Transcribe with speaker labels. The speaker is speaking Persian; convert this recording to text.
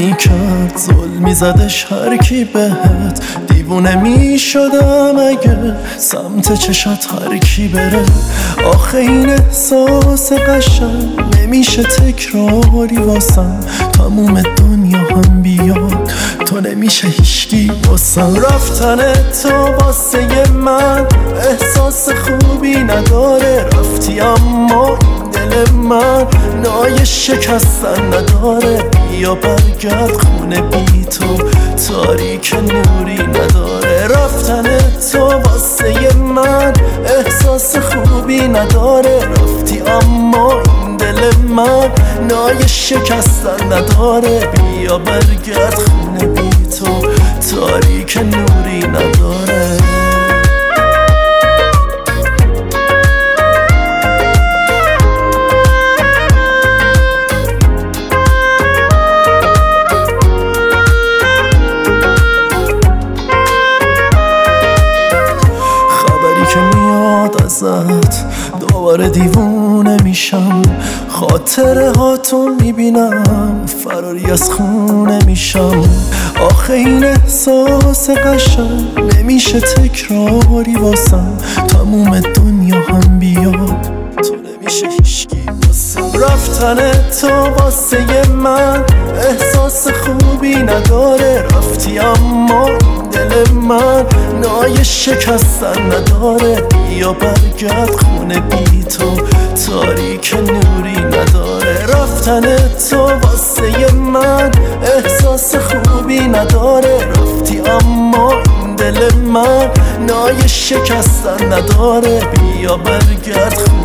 Speaker 1: میکرد ظلمی زدش هر کی بهت، دیوونه میشدم اگه سمت چشات هر کی بره. آخه این احساس قشنگ نمیشه تکراری واسم، تموم دنیا هم بیاد تو نمیشه هیچکی واسم. رفتن تو واسه من احساس خوبی نداره، رفتی اما این دل من نای شکستن نداره. بیا برگرد خونه بی تو تاریک نوری نداره. رفتن تو واسه من احساس خوبی نداره، رفتی اما این دل من نای شکستن نداره. بیا برگرد خونه بی تو تاریک نوری نداره. دوباره دیوونه میشم، خاطره هاتون میبینم، فراری از خونه میشم. آخه این احساس قشنگ نمیشه تکراری واسم، تموم دنیا هم بیاد تو نمیشه هیچکی واسم. رفتن تو واسه من احساس خوبی نداره، رفتی اما دل من نای شکستن نداره. بیا برگرد خونه بی تو تاریک نوری نداره. رفتن تو واسه من احساس خوبی نداره، رفتی اما این دل من نای شکستن نداره. بیا برگرد خونه